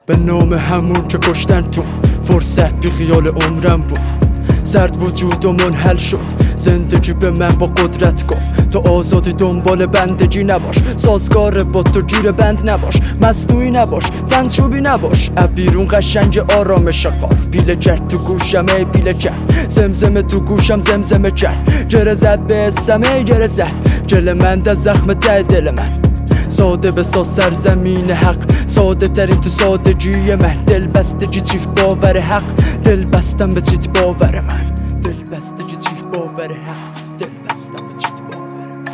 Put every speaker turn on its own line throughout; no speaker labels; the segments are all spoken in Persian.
به نام همون که کشتن تو فرصت بی خیال عمرم بود. زرد وجود و منحل شد زندگی به من با قدرت گفت تو آزادی دنبال بندگی نباش، سازگار با تو گیر بند نباش، مصنوعی نباش، تنچوبی نباش. بیرون قشنگ آرامش قار بیله کرد تو گوشم، ای بیله کرد زمزمه تو گوشم، زمزمه کرد گره زد به اسمه، گره زد گل من در زخم ته دل من. ساده بساز سرزمین حق، ساده ترین تو سادگی من. دل بستگی چیف باور حق، دل بستم به چیت باور من. دل بستگی چیف باور حق، دل بستم به چیت باور من.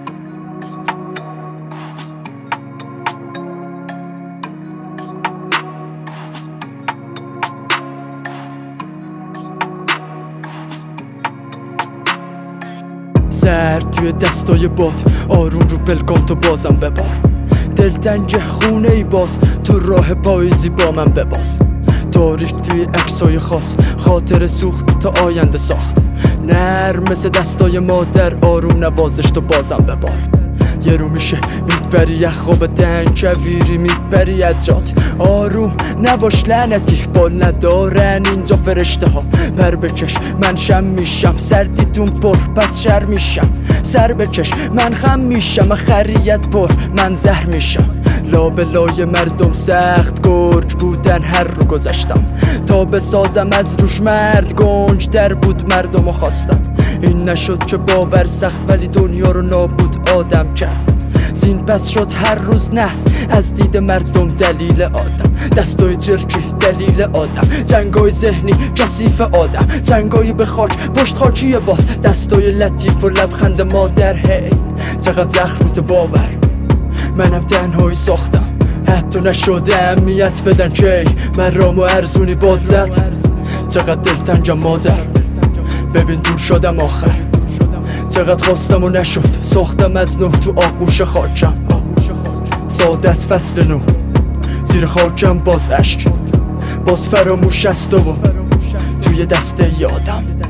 سرد توی دستای باد، آروم رو پلکام تو بازم ببار. دلتنگ خونه ای باز، تو راه پاییزی با من بباز. تاریک توی عکسای خاص، خاطر سوخت تا آینده ساخت. نرم مثل دستای مادر، آروم نوازش تو بازم ببار. یه رو میشه میپری یه خواب دنگ کویری، میپری جات. آروم نباش لعنتی، بال ندارن اینجا فرشته ها. پر بکش من شم میشم، سردیتون پر پس شر میشم. سر بکش من خم میشم، خریت پر من زهر میشم. لابلای مردم سخت گرگ بودن، هر رو گذشتم تا بسازم از روش مرد. گنج در بود مردمو خواستم، این نشد که باور سخت ولی دنیا رو نابود آدم کرد. زین پس شد هر روز نحس از دید مردم دلیل آدم. دستای چرکی دلیل آدم، جنگای ذهنی کثیف آدم، جنگای به خاک پشت خاکی باز. دستای لطیف و لبخند مادر، هی چقدر زخم باور. منم تنهایی ساختم، حتی نشده اهمیت بدن کی من رامو ارزونی باد زد. چقدر دلتنگم مادر، ببین دور شدم آخر. چقدر خواستم و نشد، ساختم از نو تو آغوش خاکم. ساده از فصل نو زیر خاکم، باز عشق باز فراموش است و توی دسته یادم.